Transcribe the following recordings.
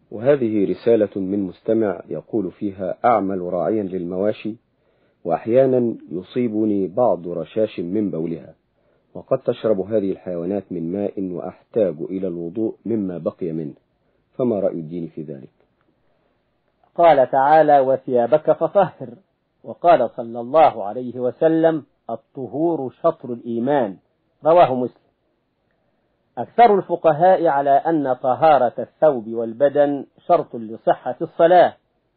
وهذه رسالة من مستمع يقول فيها: أعمل راعيا للمواشي، وأحيانا يصيبني بعض رشاش من بولها، وقد تشرب هذه الحيوانات من ماء وأحتاج إلى الوضوء مما بقي منه، فما رأي الدين في ذلك؟ قال تعالى: وثيابك فطهر. وقال صلى الله عليه وسلم: الطهور شطر الإيمان. رواه مسلم. أكثر الفقهاء على أن طهارة الثوب والبدن شرط لصحة الصلاة،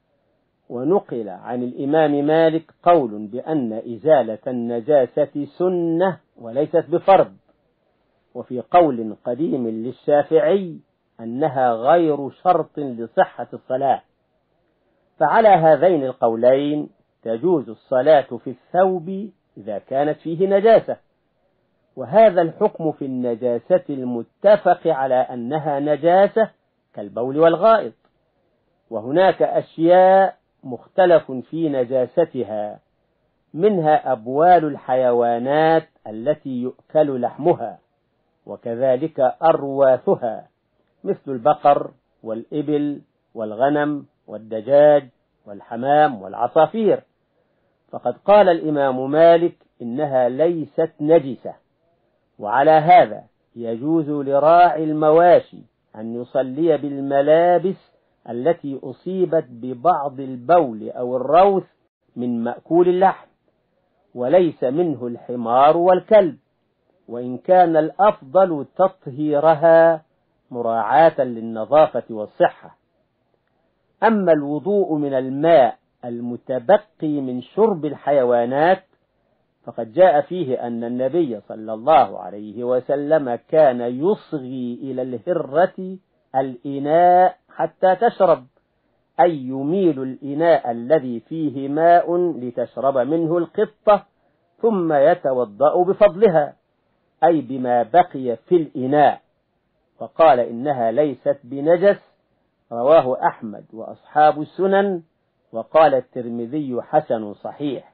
ونقل عن الإمام مالك قول بأن إزالة النجاسة سنة وليست بفرض، وفي قول قديم للشافعي أنها غير شرط لصحة الصلاة. فعلى هذين القولين تجوز الصلاة في الثوب إذا كانت فيه نجاسة، وهذا الحكم في النجاسة المتفق على أنها نجاسة كالبول والغائط. وهناك أشياء مختلف في نجاستها، منها أبوال الحيوانات التي يؤكل لحمها، وكذلك أرواثها مثل البقر والإبل والغنم والدجاج والحمام والعصافير. فقد قال الإمام مالك إنها ليست نجسة، وعلى هذا يجوز لراعي المواشي أن يصلي بالملابس التي أصيبت ببعض البول أو الروث من مأكول اللحم، وليس منه الحمار والكلب، وإن كان الأفضل تطهيرها مراعاة للنظافة والصحة. أما الوضوء من الماء المتبقي من شرب الحيوانات فقد جاء فيه أن النبي صلى الله عليه وسلم كان يصغي إلى الهرة الإناء حتى تشرب، أي يميل الإناء الذي فيه ماء لتشرب منه القطة، ثم يتوضأ بفضلها، أي بما بقي في الإناء، فقال إنها ليست بنجس. رواه أحمد وأصحاب السنن، وقال الترمذي حسن صحيح.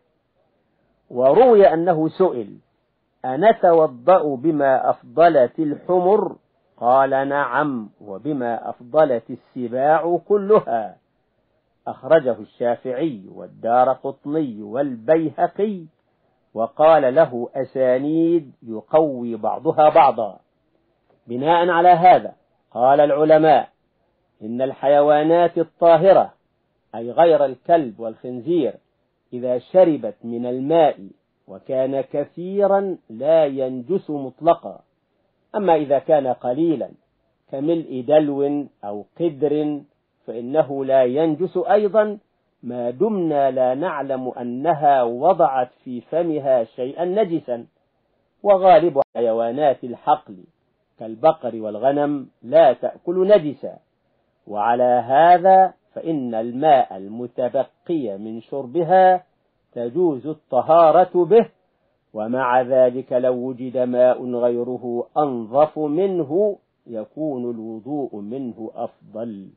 وروي أنه سئل: أنتوضأ بما أفضلت الحمر؟ قال: نعم، وبما أفضلت السباع كلها. أخرجه الشافعي والدارقطني والبيهقي، وقال له أسانيد يقوي بعضها بعضا. بناء على هذا قال العلماء إن الحيوانات الطاهرة، أي غير الكلب والخنزير، إذا شربت من الماء وكان كثيرا لا ينجس مطلقا. أما إذا كان قليلا كملء دلو أو قدر فإنه لا ينجس أيضا، ما دمنا لا نعلم أنها وضعت في فمها شيئا نجسا. وغالب حيوانات الحقل كالبقر والغنم لا تأكل نجسا، وعلى هذا فإن الماء المتبقي من شربها تجوز الطهارة به، ومع ذلك لو وجد ماء غيره أنظف منه يكون الوضوء منه أفضل.